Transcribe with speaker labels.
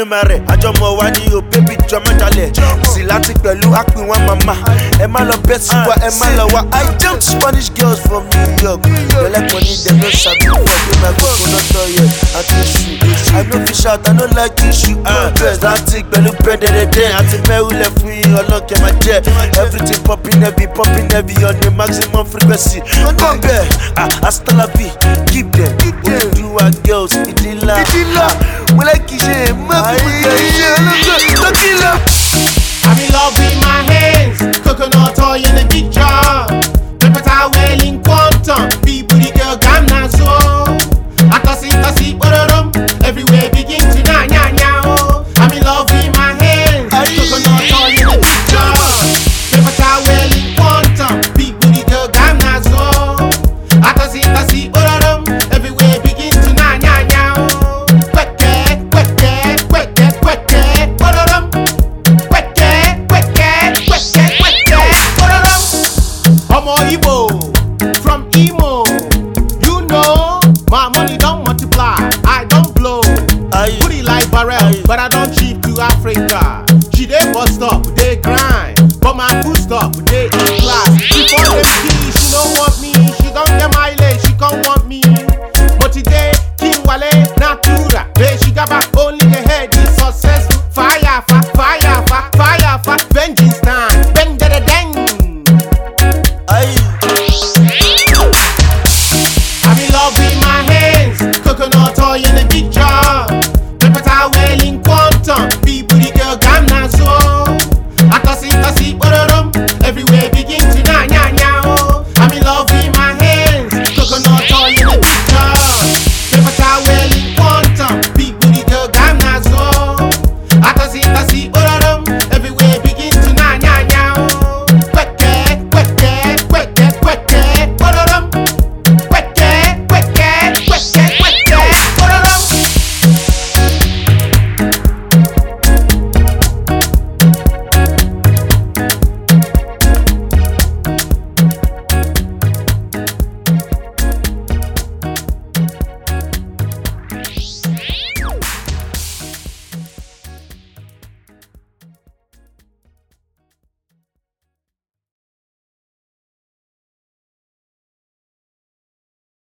Speaker 1: mare àjọmọ̀ wa ni o baby jọmọ jalè sì láti pẹ̀lú àpín wọn mama ẹ má lọ bẹ́ sí wa ẹ má lọ wá. I jumped Spanish girls from New York belle money dem no sabi work wey my go no toilet àti issue I no fit shout I no like issue dress láti pẹ̀lú pẹ́ẹ́dẹ́dẹ́dẹ́ àti mẹ́wulẹ̀ fún yín ọlọ́kẹ́ máa jẹ́ everything popping heavy on the maximum frequency. Come there, hasta la vie, keep them. Do our girls, idila. We like it,
Speaker 2: I'm in love with my hands, coconut oil in a big jar. Pepper towel in quantum, people the girl Ghana so. I see, everywhere begin to na nya nya oh. I'm in love with my hands, coconut oil in a big jar. Pepper towel in quantum, people the girl Ghana so. I see, everywhere begin to na nya nya oh. Omo Igbo from Imo.